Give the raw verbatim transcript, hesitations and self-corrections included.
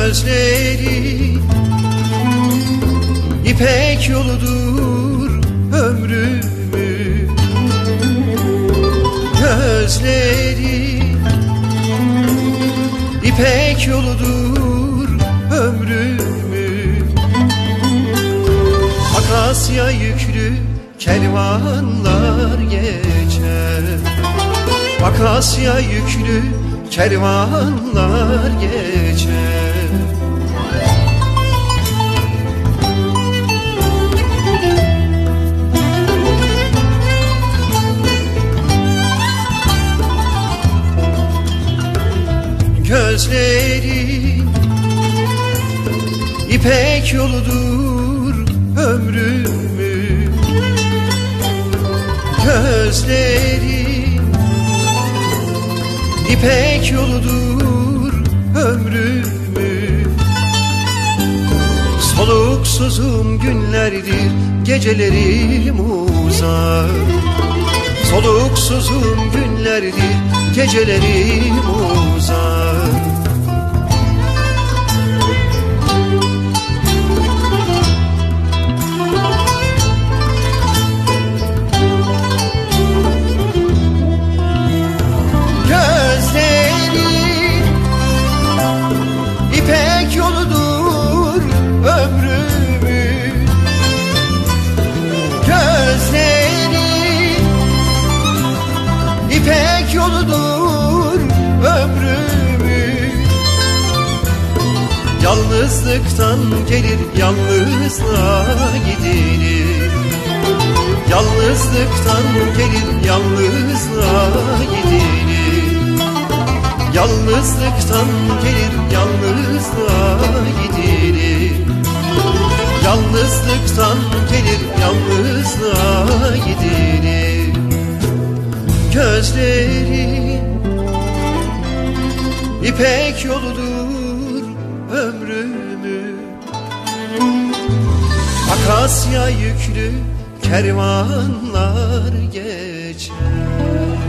Gözleri İpek yoludur ömrümü, gözleri İpek yoludur ömrümü. Akasya yüklü kervanlar geçer, Akasya yüklü kervanlar geçer. Gözleri İpek yoludur ömrümü, gözleri İpek yoludur ömrümü. Soluksuzum günlerdir gecelerim uzak, Soluksuzum günlerdir gecelerim uzak. Gözleri İpek yoludur ömrümü, gözleri İpek yoludur ömrümü. Yalnızlıktan gelir yalnızlığa gidilir, Yalnızlıktan gelir yalnızlığa gidilir, Yalnızlıktan gelir yalnızlığa gidilir, Yalnızlıktan gelir yalnızlığa gidilir. Gözleri İpek yoludur ömrümü, Akasya yüklü kervanlar geçer.